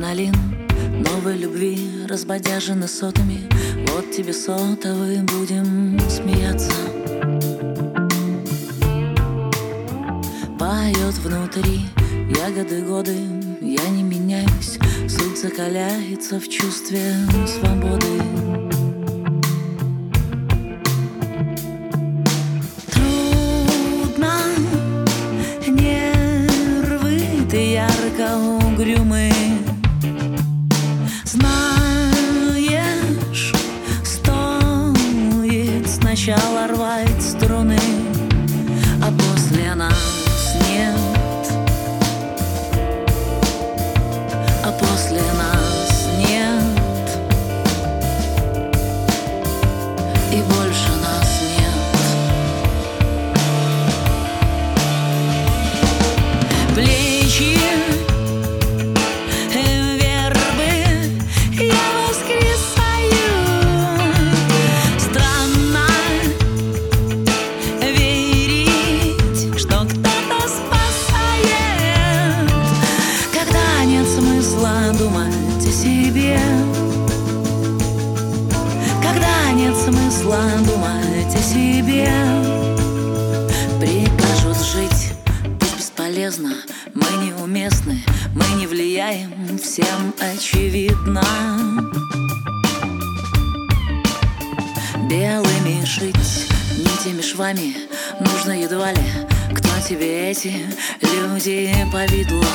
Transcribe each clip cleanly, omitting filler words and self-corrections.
адреналин новой любви, разбодяжены сотами. Вот тебе сотовый, будем смеяться. Поет внутри ягоды годы, я не меняюсь, суть закаляется в чувстве свободы. Трудно, нервы ты ярко угрюмы. Знаешь, стоит сначала рвать струны, а после нас нет, а после нас нет, и больше нас нет. Плечи думать о себе, когда нет смысла думать о себе. Прикажут жить, пусть бесполезно, мы неуместны, мы не влияем, всем очевидно. Белыми шить нитями швами нужно едва ли, кто тебе эти люди повидло.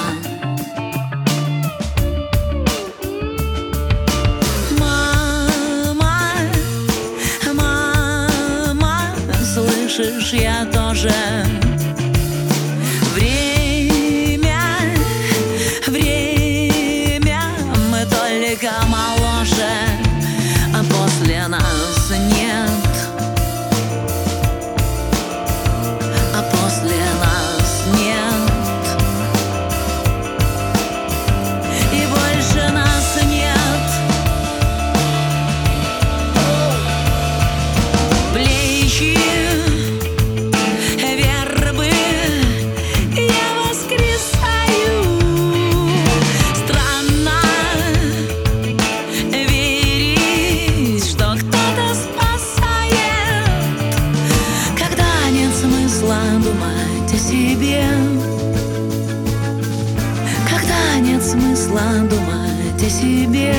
Слышишь, я тоже. Время, мы только моложе, а после нас нет, а после нас нет, и больше нас нет. Плечи думать о себе, когда нет смысла думать о себе.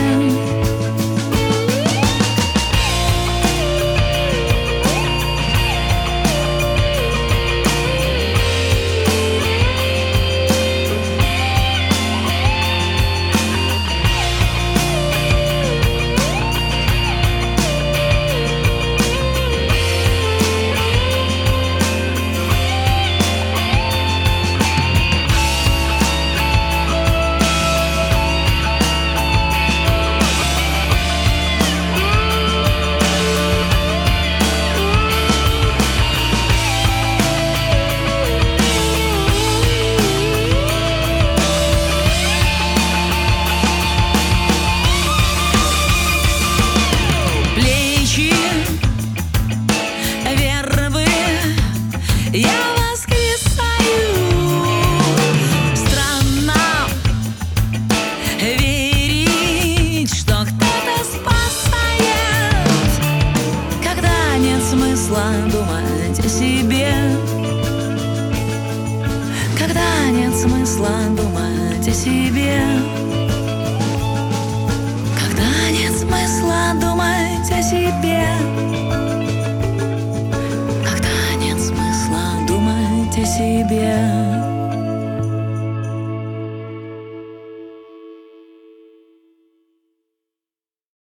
Я воскресаю. Странно верить, что кто-то спасает, когда нет смысла думать о себе, когда нет смысла думать о себе, когда нет смысла думать о себе. Себе.